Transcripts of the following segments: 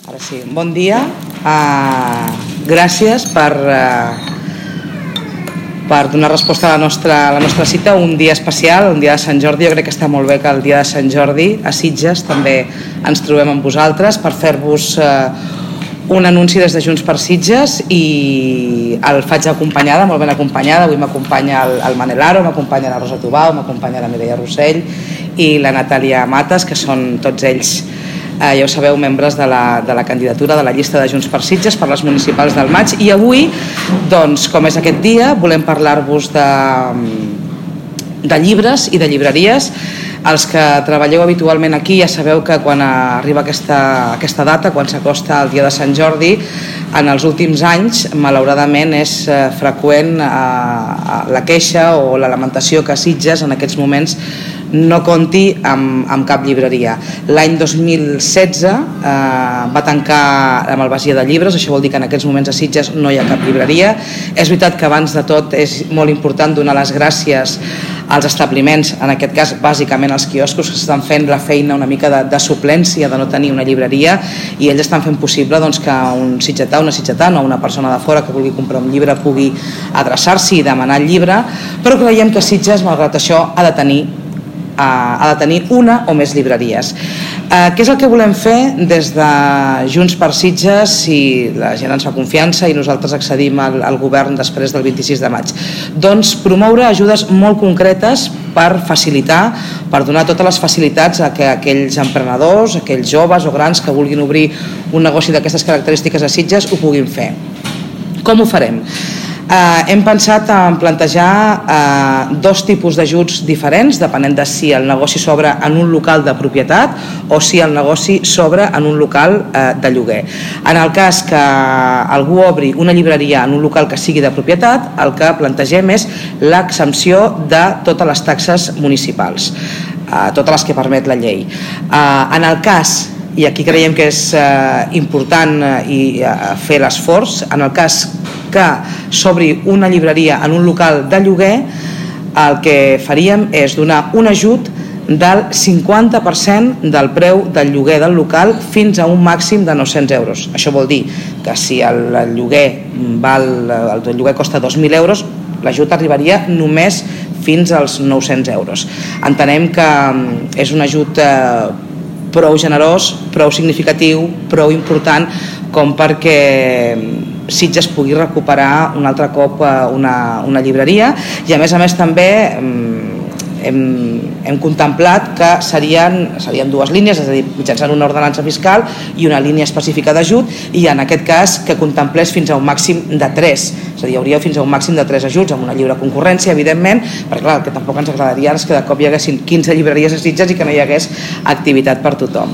Ara sí, bon dia. Gràcies per donar resposta a la nostra cita, un dia especial, un dia de Sant Jordi. Jo crec que està molt bé que el dia de Sant Jordi a Sitges també ens trobem amb vosaltres per fer-vos un anunci des de Junts per Sitges, i el faig acompanyada, molt ben acompanyada. Avui m'acompanya el Manel Aro, m'acompanya la Rosa Tubau, m'acompanya la Mireia Rossell i la Natàlia Mates, que són tots ells, ja ho sabeu, membres de la candidatura de la llista de Junts per Sitges per les municipals del maig. I avui, doncs, com és aquest dia, volem parlar-vos de llibres i de llibreries. Els que treballeu habitualment aquí ja sabeu que quan arriba aquesta data, quan s'acosta el dia de Sant Jordi, en els últims anys, malauradament, és freqüent la queixa o la lamentació que Sitges en aquests moments no compti amb cap llibreria. L'any 2016 va tancar la Malvasia de llibres, això vol dir que en aquests moments a Sitges no hi ha cap llibreria. És veritat que abans de tot és molt important donar les gràcies als establiments, en aquest cas bàsicament als quioscos, que estan fent la feina una mica de suplència de no tenir una llibreria, i ells estan fent possible doncs, que un sitgetà, una sitgetana o una persona de fora que vulgui comprar un llibre pugui adreçar-s'hi i demanar el llibre. Però creiem que Sitges, malgrat això, ha de tenir una o més llibreries. Què és el que volem fer des de Junts per Sitges, si la gent ens fa confiança i nosaltres accedim al govern després del 26 de maig? Doncs promoure ajudes molt concretes per facilitar, per donar totes les facilitats a que aquells emprenedors, aquells joves o grans que vulguin obrir un negoci d'aquestes característiques a Sitges ho puguin fer. Com ho farem? Hem pensat en plantejar dos tipus d'ajuts diferents, depenent de si el negoci s'obre en un local de propietat o si el negoci s'obre en un local de lloguer. En el cas que algú obri una llibreria en un local que sigui de propietat, el que plantegem és l'exempció de totes les taxes municipals, totes les que permet la llei. En el cas, i aquí creiem que és important fer l'esforç, en el cas que s'obri una llibreria en un local de lloguer, el que faríem és donar un ajut del 50% del preu del lloguer del local fins a un màxim de 900 euros. Això vol dir que si el lloguer costa 2.000 euros, l'ajut arribaria només fins als 900 euros. Entenem que és un ajut prou generós, prou significatiu, prou important com perquè Sitges pugui recuperar un altre cop una llibreria, i a més també hem contemplat que serien dues línies, és a dir, mitjançant una ordenança fiscal i una línia específica d'ajut, i en aquest cas que contemplés fins a un màxim de 3, és a dir, hi hauria fins a un màxim de 3 ajuts, amb una lliure concurrència, evidentment, perquè clar, el que tampoc ens agradaria és que de cop hi haguessin 15 llibreries a Sitges i que no hi hagués activitat per tothom.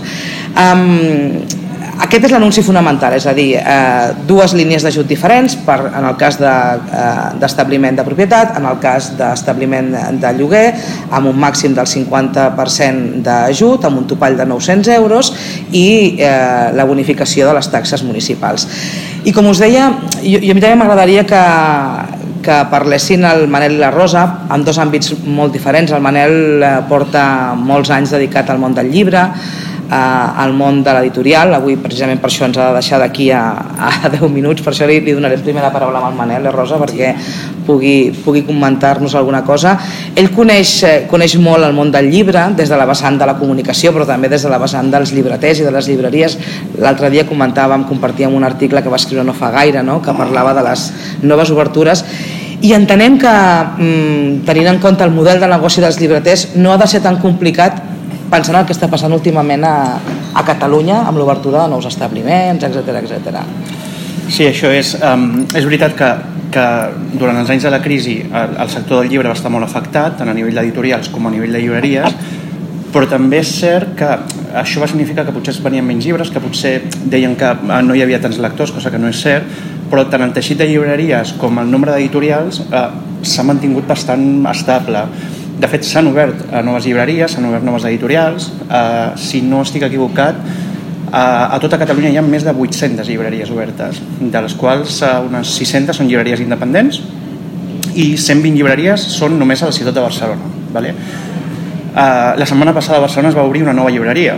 Aquest és l'anunci fonamental, és a dir, dues línies d'ajut diferents en el cas d'establiment de propietat, en el cas d'establiment de lloguer, amb un màxim del 50% d'ajut, amb un topall de 900 euros i la bonificació de les taxes municipals. I com us deia, a mi també m'agradaria que parlessin el Manel i la Rosa en dos àmbits molt diferents. El Manel porta molts anys dedicat al món del llibre, al món de l'editorial. Avui precisament per això ens ha de deixar d'aquí a 10 minuts, per això li donaré primer la paraula al Manel, Rosa, perquè pugui comentar-nos alguna cosa. Ell coneix molt el món del llibre des de la vessant de la comunicació, però també des de la vessant dels llibreters i de les llibreries. L'altre dia compartíem un article que va escriure no fa gaire, que parlava de les noves obertures, i entenem que tenint en compte el model de negoci dels llibreters no ha de ser tan complicat pensant el que està passant últimament a Catalunya amb l'obertura de nous establiments, etc. Sí, això és veritat que durant els anys de la crisi el sector del llibre va estar molt afectat, tant a nivell d'editorials com a nivell de llibreries, però també és cert que això va significar que potser es venien menys llibres, que potser deien que no hi havia tants lectors, cosa que no és cert, però tant el teixit de llibreries com el nombre d'editorials s'ha mantingut bastant estable. De fet, s'han obert noves llibreries, s'han obert noves editorials. Si no estic equivocat, a tota Catalunya hi ha més de 800 llibreries obertes, de les quals unes 600 són llibreries independents i 120 llibreries són només a la ciutat de Barcelona. La setmana passada a Barcelona es va obrir una nova llibreria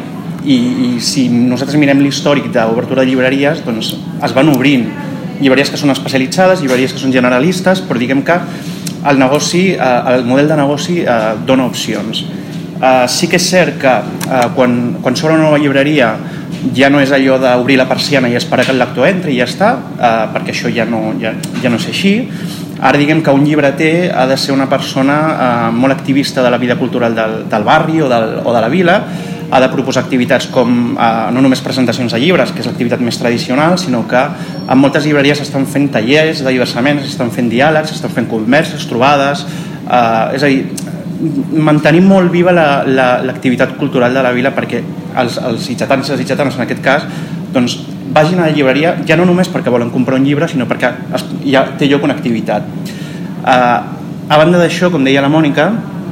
i si nosaltres mirem l'històric d'obertura de llibreries, doncs es van obrint llibreries que són especialitzades, llibreries que són generalistes, però diguem que el model de negoci dona opcions. Sí que és cert que quan s'obre una nova llibreria ja no és allò d'obrir la persiana i esperar que el lector entri i ja està, perquè això ja no és així. Ara diguem que un llibreter ha de ser una persona molt activista de la vida cultural del barri o de la vila, ha de proposar activitats com no només presentacions de llibres, que és l'activitat més tradicional, sinó que en moltes llibreries s'estan fent tallers de diversament, s'estan fent diàlegs, s'estan fent converses, trobades, és a dir, mantenir molt viva l'activitat cultural de la vila perquè els sitgetans i les sitgetanes en aquest cas doncs vagin a la llibreria ja no només perquè volen comprar un llibre sinó perquè ja té lloc una activitat. A banda d'això, com deia la Mònica,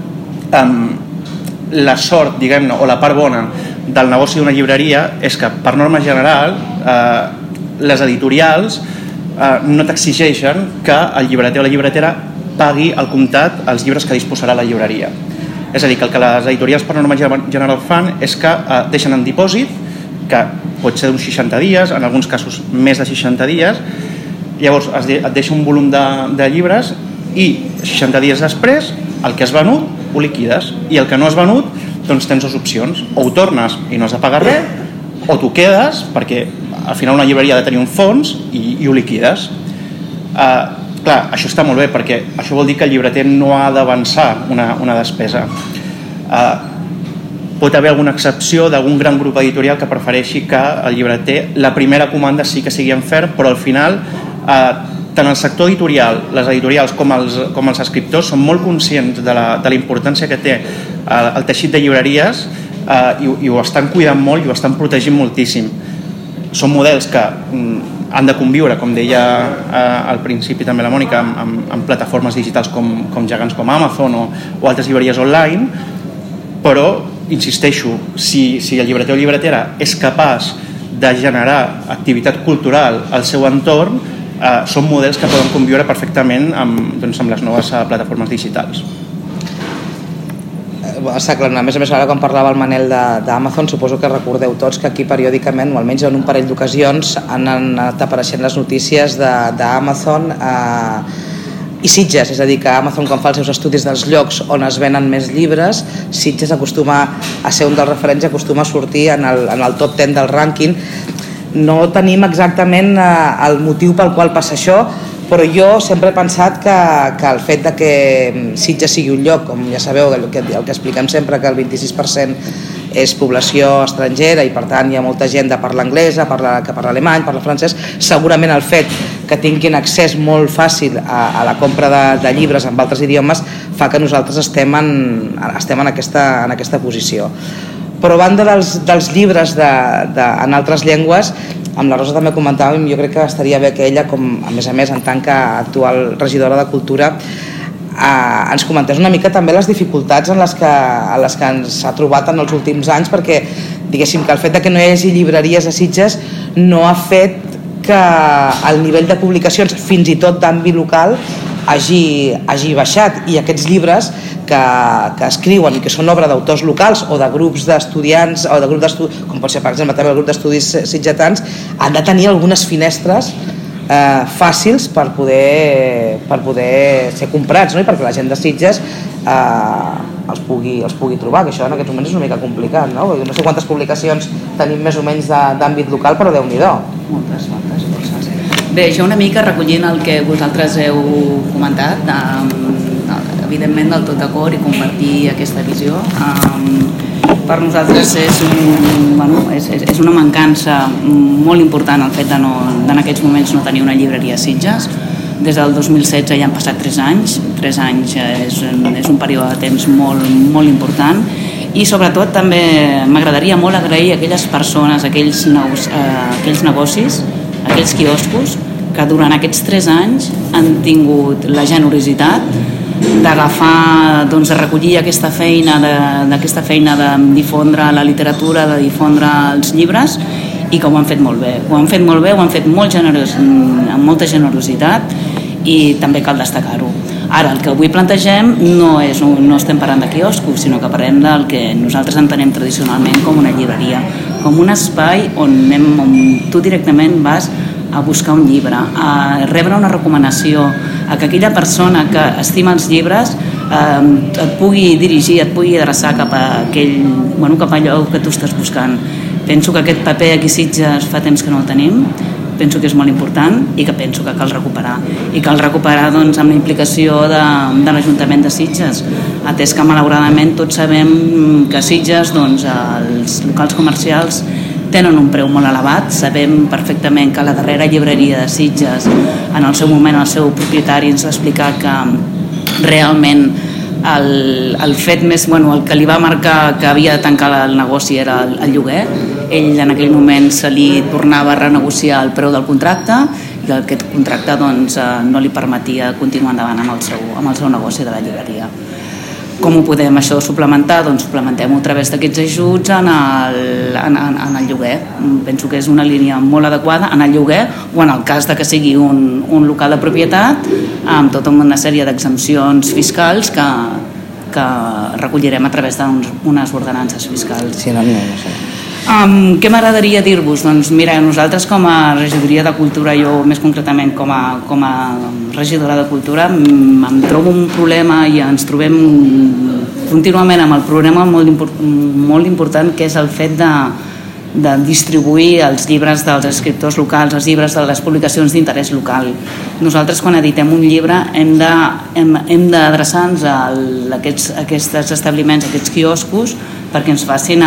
la sort, diguem-ne, o la part bona del negoci d'una llibreria és que per norma general les editorials no t'exigeixen que el llibreter o la llibretera pagui al comptat els llibres que disposarà la llibreria. És a dir, que el que les editorials per norma general fan és que deixen en dipòsit, que pot ser d'uns 60 dies, en alguns casos més de 60 dies, llavors et deixa un volum de llibres i 60 dies després el que has venut ho liquides i el que no has venut doncs tens dues opcions, o ho tornes i no has de pagar res o t'ho quedes perquè al final una llibreria ha de tenir un fons i ho liquides. Clar, això està molt bé perquè això vol dir que el llibreter no ha d'avançar una despesa. Pot haver alguna excepció d'algun gran grup editorial que prefereixi que el llibreter, la primera comanda sí que sigui en ferm, però al final tant el sector editorial, les editorials com els escriptors són molt conscients de la importància que té el teixit de llibreries i ho estan cuidant molt i ho estan protegint moltíssim. Són models que han de conviure, com deia al principi també la Mònica, amb plataformes digitals com gegants com Amazon o altres llibreries online, però, insisteixo, si el llibreter o llibretera és capaç de generar activitat cultural al seu entorn, són models que poden conviure perfectament amb les noves plataformes digitals. Està clar, a més ara quan parlava el Manel d'Amazon, suposo que recordeu tots que aquí periòdicament, o almenys en un parell d'ocasions, han anat apareixent les notícies d'Amazon i Sitges, és a dir, que Amazon quan fa els seus estudis dels llocs on es venen més llibres, Sitges acostuma a ser un dels referents i acostuma a sortir en el top 10 del rànquing. No tenim exactament el motiu pel qual passa això, però jo sempre he pensat que el fet de que Sitges sigui un lloc, com ja sabeu, el que expliquem sempre, que el 26% és població estrangera i per tant hi ha molta gent de parla anglesa, que parla alemany, parla francès, segurament el fet que tinguin accés molt fàcil a la compra de llibres en altres idiomes fa que nosaltres estem en aquesta posició. Però a banda dels llibres en altres llengües, amb la Rosa també comentàvem, jo crec que estaria bé que ella, com a més en tant que actual regidora de Cultura, ens comentés una mica també les dificultats en les que ens ha trobat en els últims anys, perquè diguéssim que el fet que no hi hagi llibreries a Sitges no ha fet que el nivell de publicacions, fins i tot d'àmbit local, hagi baixat, i aquests llibres que escriuen i que són obra d'autors locals o de grups d'estudiants o de grups d'estudis, com pot ser per exemple també el grup d'estudis sitgetans, han de tenir algunes finestres fàcils per poder ser comprats, no? I perquè la gent de Sitges els pugui trobar, que això en aquests moments és una mica complicat, no? Perquè no sé quantes publicacions tenim més o menys d'àmbit local, però Déu-n'hi-do. Moltes forces. Bé, jo una mica recollint el que vosaltres heu comentat, evidentment del tot d'acord i compartir aquesta visió. Per nosaltres és una mancança molt important el fet en aquests moments no tenir una llibreria a Sitges. Des del 2016 ja han passat 3 anys. 3 anys és un període de temps molt, molt important, i sobretot també m'agradaria molt agrair a aquelles persones, aquells negocis, aquells quioscos que durant aquests 3 anys han tingut la generositat d'agafar, de recollir aquesta feina de difondre la literatura, de difondre els llibres, i que ho han fet molt bé. Ho han fet amb molta generositat, i també cal destacar-ho. Ara, el que avui plantegem no estem parlant de quioscos, sinó que parlem del que nosaltres entenem tradicionalment com una llibreria. com un espai on tu directament vas a buscar un llibre, a rebre una recomanació, a que aquella persona que estima els llibres et pugui dirigir, et pugui adreçar cap a allò que tu estàs buscant. Penso que aquest paper aquí a Sitges fa temps que no el tenim, penso que és molt important i que penso que cal recuperar. I cal recuperar doncs, amb la implicació de l'Ajuntament de Sitges, atès que malauradament tots sabem que a Sitges doncs, els locals comercials tenen un preu molt elevat. Sabem perfectament que la darrera llibreria de Sitges, en el seu moment el seu propietari ens va explicar que realment el fet més, el que li va marcar que havia de tancar el negoci era el lloguer. Ell en aquell moment se li tornava a renegociar el preu del contracte i aquest contracte doncs, no li permetia continuar endavant amb el seu negoci de la llibreria. Com ho podem això suplementar? Doncs suplementem-ho a través d'aquests ajuts en el lloguer. Penso que és una línia molt adequada en el lloguer o en el cas de que sigui un local de propietat amb tota una sèrie d'exempcions fiscals que recollirem a través d'unes ordenances fiscals. Sí, no sé. Què m'agradaria dir-vos? Doncs mira, nosaltres com a regidoria de cultura, jo més concretament com a regidora de cultura, em trobo un problema i ens trobem contínuament amb el problema molt important que és el fet de distribuir els llibres dels escriptors locals, els llibres de les publicacions d'interès local. Nosaltres quan editem un llibre hem d'adreçar-nos a aquests establiments, a aquests quioscos, perquè ens facin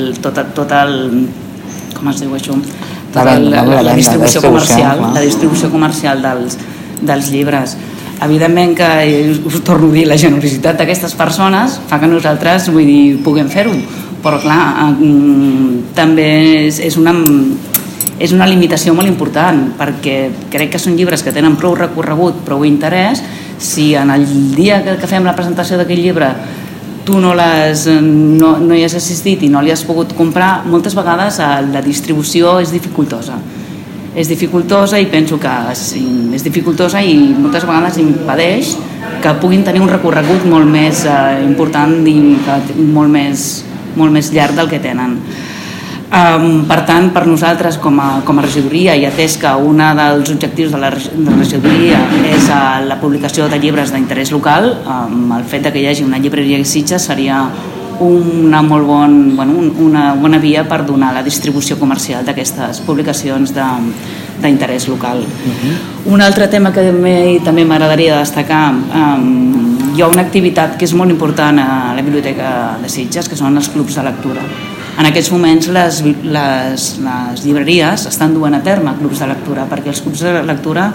com es diu això? La distribució comercial dels llibres. Evidentment que, us torno a dir, la generositat d'aquestes persones fa que nosaltres puguem fer-ho, però clar, també és una limitació molt important, perquè crec que són llibres que tenen prou recorregut, prou interès. Si en el dia que fem la presentació d'aquest llibre tu no hi has assistit i no li has pogut comprar, moltes vegades la distribució és dificultosa. És dificultosa i penso que és dificultosa i moltes vegades impedeix que puguin tenir un recorregut molt més important i molt més llarg del que tenen. Per tant, per nosaltres com a regidoria, i atès que un dels objectius de la regidoria és la publicació de llibres d'interès local, el fet que hi hagi una llibreria a Sitges seria una bona via per donar la distribució comercial d'aquestes publicacions d'interès local. Un altre tema que també m'agradaria destacar, hi ha una activitat que és molt important a la Biblioteca de Sitges, que són els clubs de lectura. En aquests moments les llibreries estan duent a terme clubs de lectura, perquè els clubs de lectura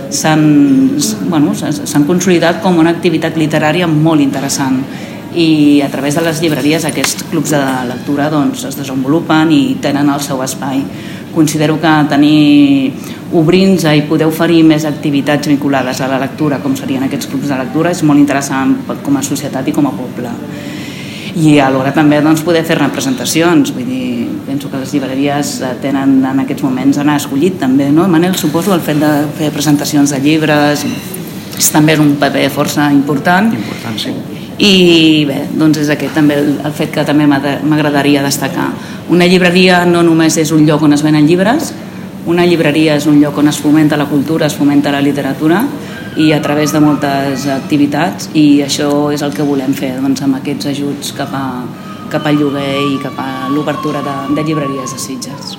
s'han consolidat com una activitat literària molt interessant, i a través de les llibreries aquests clubs de lectura doncs, es desenvolupen i tenen el seu espai. Considero que obrir-nos i poder oferir més activitats vinculades a la lectura, com serien aquests clubs de lectura, és molt interessant com a societat i com a poble. I alhora també poder fer representacions. Penso que les llibreries tenen en aquests moments anar escollit també, no? Manel, suposo el fet de fer presentacions de llibres també és un paper força important. Important, sí. I bé, doncs és aquest també el fet que també m'agradaria destacar. Una llibreria no només és un lloc on es venen llibres, una llibreria és un lloc on es fomenta la cultura, es fomenta la literatura, i a través de moltes activitats, i això és el que volem fer doncs, amb aquests ajuts cap al lloguer i cap a l'obertura de llibreries de Sitges.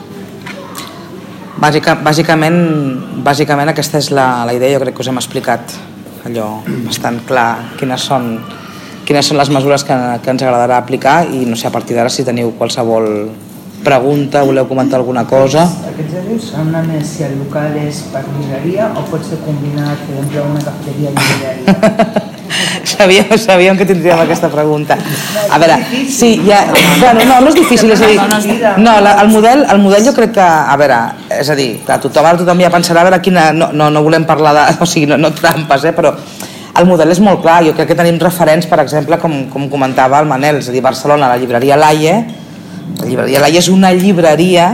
Bàsicament aquesta és la idea. Jo crec que us hem explicat allò bastant clar quines són les mesures que ens agradarà aplicar, i no sé, a partir d'ara si teniu qualsevol pregunta, voleu comentar alguna cosa. Aquests ajuts s'han només si el local és per llibreria o pot ser combinat, per exemple, una cafeteria llibreria? Sabíem que tindríem aquesta pregunta. A veure, sí, no és difícil, és a dir, no, el model jo crec que, a veure, és a dir, tothom ja pensarà, a veure quina, no volem parlar de, o sigui, no trampes, però el model és molt clar. Jo crec que tenim referents, per exemple, com comentava el Manel, és a dir, Barcelona, la llibreria Laie. La llibreria Laie és una llibreria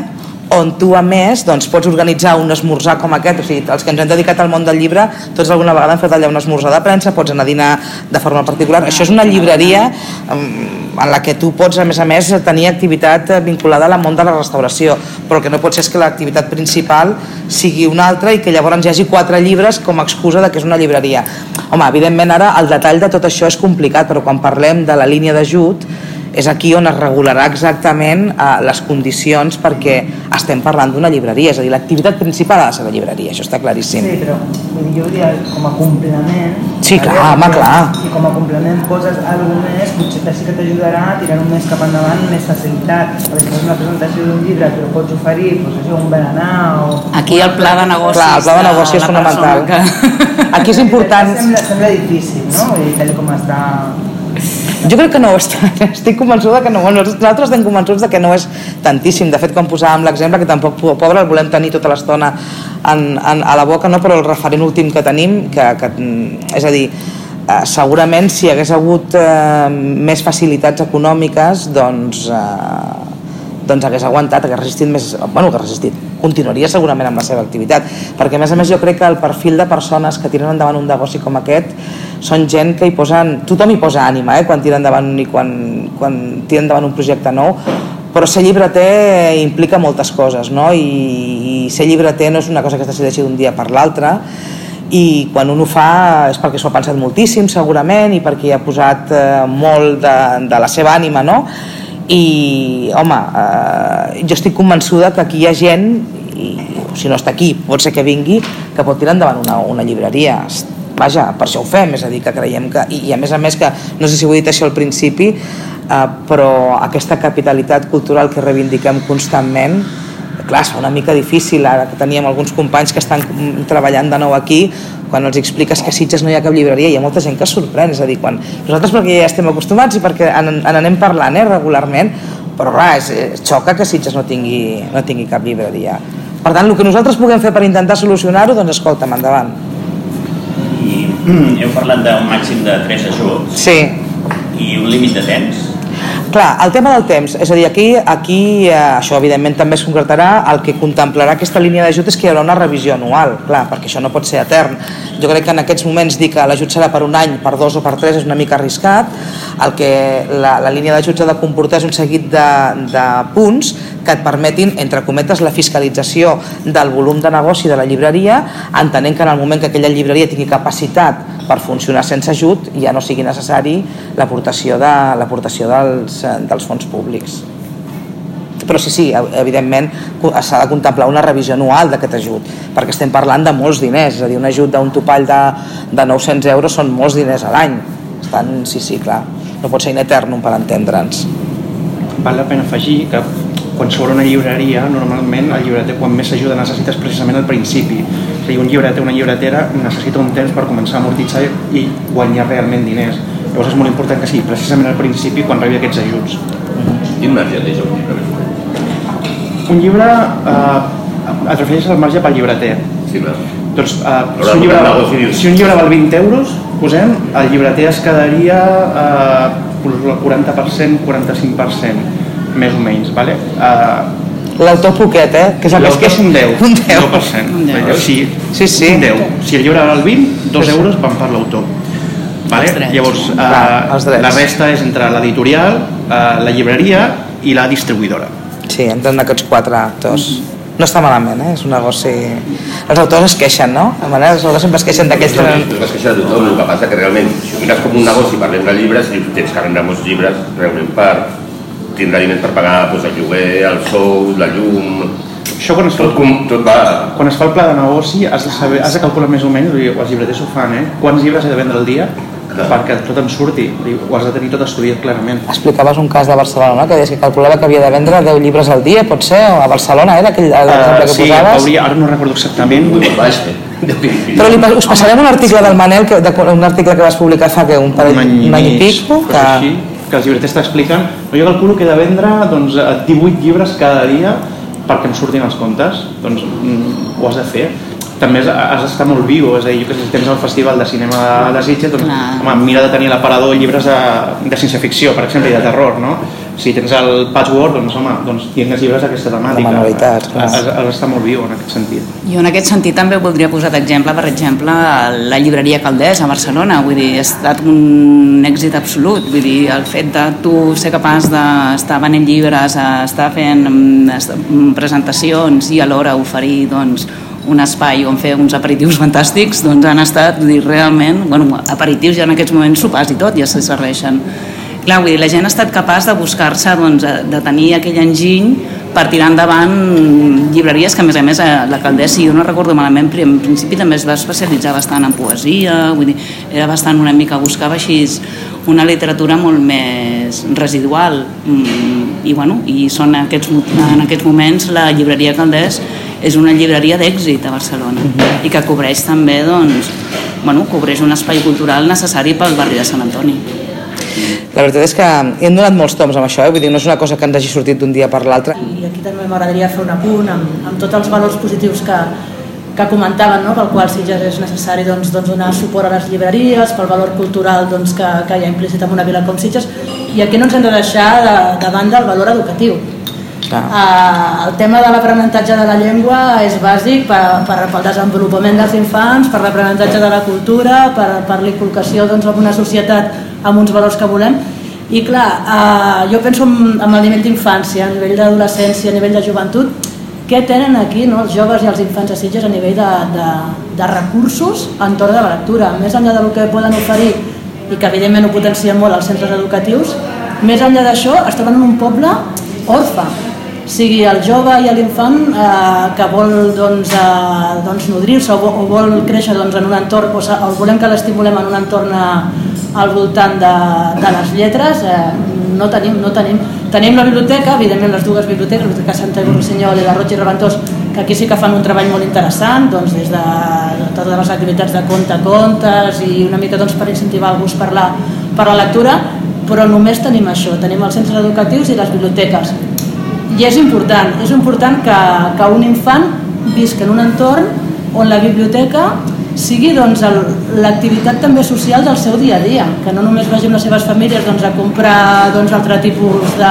on tu a més pots organitzar un esmorzar com aquest, o sigui, els que ens hem dedicat al món del llibre tots alguna vegada hem fet allà un esmorzar de premsa, pots anar a dinar de forma particular. Això és una llibreria en la que tu pots a més tenir activitat vinculada al món de la restauració, però el que no pot ser és que l'activitat principal sigui una altra i que llavors hi hagi 4 llibres com a excusa de que és una llibreria. Home, evidentment ara el detall de tot això és complicat, però quan parlem de la línia d'ajut és aquí on es regularà exactament les condicions, perquè estem parlant d'una llibreria, és a dir, l'activitat principal ha de ser la llibreria, això està claríssim. Sí, però jo diria com a complement... Sí, clar, home, clar. Si com a complement poses alguna més, potser sí que t'ajudarà a tirar-ho més cap endavant i més facilitat. Perquè fas una presentació d'un llibre que pots oferir, un berenar o... Aquí el pla de negocis... Clar, el pla de negoci és fonamental. Aquí és important... Sembla difícil, no? Vull dir, tal com està... Jo crec que no ho està, estic convençuda que no, nosaltres estem convençuts de que no és tantíssim. De fet, quan posàvem l'exemple, que tampoc, pobre, el volem tenir tota l'estona a la boca, no? Però el referent últim que tenim, és a dir, segurament si hi hagués hagut més facilitats econòmiques, doncs hagués aguantat, hagués resistit més, bueno, hagués resistit, continuaria segurament amb la seva activitat, perquè a més jo crec que el perfil de persones que tiren endavant un negoci com aquest són gent que hi posen, tothom hi posa ànima quan tira endavant i quan tira endavant un projecte nou, però ser llibreter implica moltes coses, no? I ser llibreter no és una cosa que es decideixi d'un dia per l'altre, i quan un ho fa és perquè s'ho ha pensat moltíssim segurament i perquè hi ha posat molt de la seva ànima, no? I home, jo estic convençuda que aquí hi ha gent, i si no està aquí pot ser que vingui, que pot tirar endavant una llibreria. Vaja, per això ho fem, és a dir, que creiem que, i a més que no sé si ho he dit això al principi, però aquesta capitalitat cultural que reivindiquem constantment, clar, es fa una mica difícil. Ara que teníem alguns companys que estan treballant de nou aquí, quan els expliques que a Sitges no hi ha cap llibreria, hi ha molta gent que es sorprèn, és a dir, quan nosaltres perquè ja estem acostumats i perquè en anem parlant regularment, però clar, xoca que Sitges no tingui cap llibreria. Per tant, el que nosaltres puguem fer per intentar solucionar-ho, doncs escolta'm, endavant. I heu parlat d'un màxim de 3 ajuts. Sí. I un límit de temps? Clar, el tema del temps, és a dir, aquí això evidentment també es concretarà, el que contemplarà aquesta línia d'ajut és que hi haurà una revisió anual, clar, perquè això no pot ser etern. Jo crec que en aquests moments dir que l'ajut serà per un any, per 2 o per 3 és una mica arriscat. El que la línia d'ajuts ha de comportar és un seguit de punts que et permetin, entre cometes, la fiscalització del volum de negoci de la llibreria, entenent que en el moment que aquella llibreria tingui capacitat per funcionar sense ajut ja no sigui necessari l'aportació dels fons públics. Però sí, evidentment s'ha de contemplar una revisió anual d'aquest ajut, perquè estem parlant de molts diners, és a dir, un ajut d'un topall de 900 euros són molts diners a l'any. Sí, clar, no pot ser in eternum per entendre'ns. Val la pena afegir que quan s'obre una llibreria, normalment el llibreter quan més ajuda necessita és precisament al principi. És a dir, un llibreter o una llibretera necessita un temps per començar a amortitzar i guanyar realment diners. Llavors és molt important que sigui precisament al principi quan rebi aquests ajuts. Quin marge té un llibre? Un llibre et refereixes al marge pel llibreter. Sí, clar. Doncs si un llibre val 20 euros, posem, el llibreter es quedaria el 40%, 45%, més o menys, vale? L'autor poquet, que és l'autor és un 10%. Un 10%. Sí. Un 10. Si el llibre val 20, 2 euros van per l'autor. Vale? Llavors, la resta és entre l'editorial, la llibreria i la distribuïdora. Sí, entren aquests 4 actors. No està malament, és un negoci... Els autors es queixen, no? Els autors sempre es queixen d'aquests... Es queixa de tothom, el que passa que realment, si ho mires com un negoci, parlem de llibres, i tens que vendre molts llibres, realment per tindre diners per pagar el lloguer, el sou, la llum... Això quan es fa el pla de negoci has de calcular més o menys, els llibreters ho fan, quants llibres he de vendre al dia perquè tot em surti, ho has de tenir tot estudiat clarament. Explicaves un cas de Barcelona, no? Que deies que calculava que havia de vendre 10 llibres al dia, pot ser? O a Barcelona era aquell exemple que posaves? Sí, ara no recordo exactament. Però us passarem un article del Manel, un article que vas publicar fa un any i pico, que els llibreters t'expliquen. Jo calculo que he de vendre 18 llibres cada dia perquè em surtin els comptes, doncs ho has de fer. També has d'estar molt viu, és a dir, si tens el Festival de Cinema de Sitges, doncs mira de tenir a l'aparador llibres de ciència-ficció, per exemple, i de terror, no? si tens el patchwork, doncs home, tingues llibres d'aquesta temàtica. De manualitats, clar. Has d'estar molt viu en aquest sentit. Jo en aquest sentit també voldria posar d'exemple, per exemple, la llibreria Caldés a Barcelona. Vull dir, ha estat un èxit absolut. Vull dir, el fet de tu ser capaç d'estar venent llibres, estar fent presentacions i alhora oferir un espai on fer uns aperitius fantàstics, han estat realment, aperitius ja en aquests moments sopars i tot, ja se serveixen. Clar, vull dir, la gent ha estat capaç de buscar-se, de tenir aquell enginy per tirar endavant llibreries que, a més, la Caldés, si jo no recordo malament, en principi també es va especialitzar bastant en poesia, vull dir, era bastant una mica, buscava així una literatura molt més residual i són en aquests moments la llibreria Caldés és una llibreria d'èxit a Barcelona i que cobreix també cobreix un espai cultural necessari pel barri de Sant Antoni. La veritat és que hem donat molts toms amb això, vull dir, no és una cosa que ens hagi sortit d'un dia per l'altre. I aquí també m'agradaria fer un apunt amb tots els valors positius que comentaven, pel qual Sitges és necessari donar suport a les llibreries, pel valor cultural que hi ha implícit en una vila com Sitges, i aquí no ens hem de deixar de banda el valor educatiu. El tema de l'aprenentatge de la llengua és bàsic pel desenvolupament dels infants, per l'aprenentatge de la cultura, per l'inculcació d'una societat amb uns valors que volem. I clar, jo penso en el nivell d'infància, a nivell d'adolescència, a nivell de joventut, què tenen aquí els joves i els infants de Sitges a nivell de recursos entorn de la lectura, més enllà del que poden oferir i que evidentment ho potencien molt els centres educatius, més enllà d'això es troben en un poble orfe, sigui el jove i l'infant que vol nodrir-se o vol créixer en un entorn, o volem que l'estimulem en un entorn al voltant de les lletres, no tenim. Tenim la biblioteca, evidentment les dues biblioteques, la Biblioteca Santa Rossinyol i la Roig i Reventós, que aquí sí que fan un treball molt interessant, des de totes les activitats de contes i una mica per incentivar el gust per la lectura, però només tenim això, tenim els centres educatius i les biblioteques. I és important que un infant visca en un entorn on la biblioteca sigui l'activitat també social del seu dia a dia, que no només vagi amb les seves famílies a comprar altre tipus de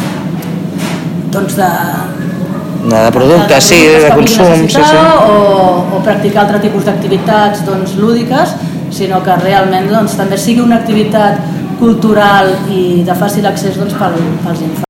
productes, de consum, o practicar altre tipus d'activitats lúdiques, sinó que realment també sigui una activitat cultural i de fàcil accés pels infants.